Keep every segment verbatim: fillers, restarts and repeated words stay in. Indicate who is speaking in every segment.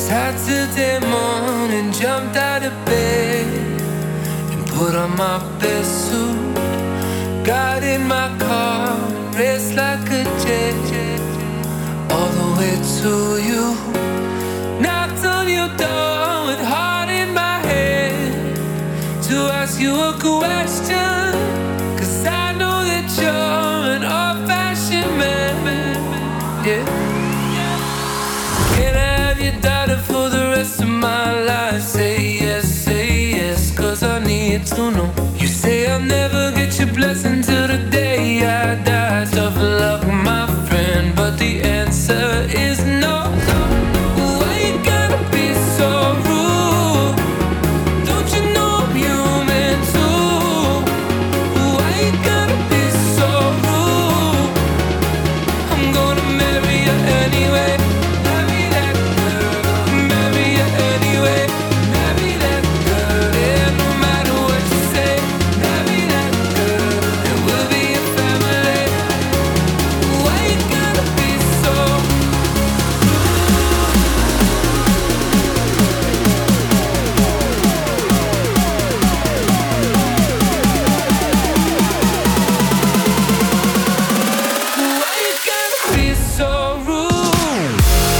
Speaker 1: Saturday morning, jumped out of bed and put on my best suit. Got in my car and raced like a jet all the way to you. Knocked on your door with heart in my head to ask you a question, 'cause I know that you're an old-fashioned man. Yeah. Can I have your daughter for the rest of my life? Say yes, say yes, 'cause I need to know. You say I'll never get your blessing till the day I die. Tough luck, my friend, but the answer is no. Why you gotta be so rude? Don't you know I'm human too? Why you gotta be so rude? I'm gonna marry you anyway. Marry that girl. Marry you anyway. Marry that girl. Yeah, no matter what you say. Marry that girl. And we'll be a family. Why you gotta be so Why you gotta be so rude?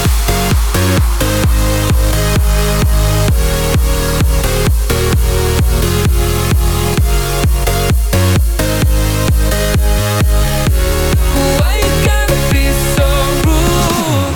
Speaker 1: Why you gotta be so rude?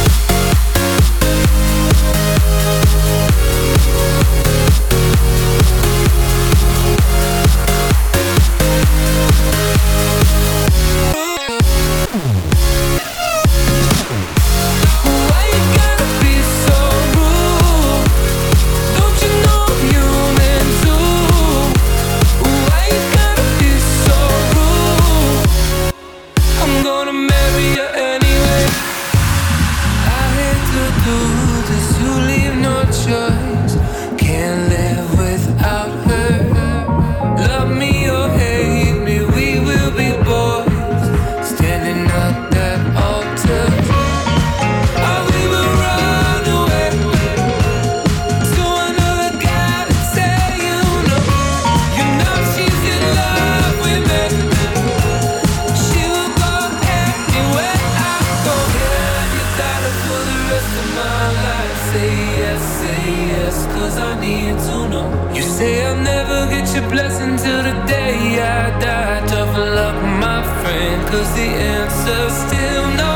Speaker 1: Why you gotta be so rude? Don't you know I'm human too? Why you gotta be so rude? I'm gonna marry you anyway. I hate to do this, you leave no choice. Can't live without her. Love me or hate me, we will be boys, standing at that altar. Or we will run away to another guy that say you know. You know she's in love with me. She will go anywhere I go. Yeah, you got her for the rest of my life. Say yes, say yes, 'cause I need to know. You say I'll never get your blessing till the day I die. Tough luck, my friend, 'cause the answer's still no.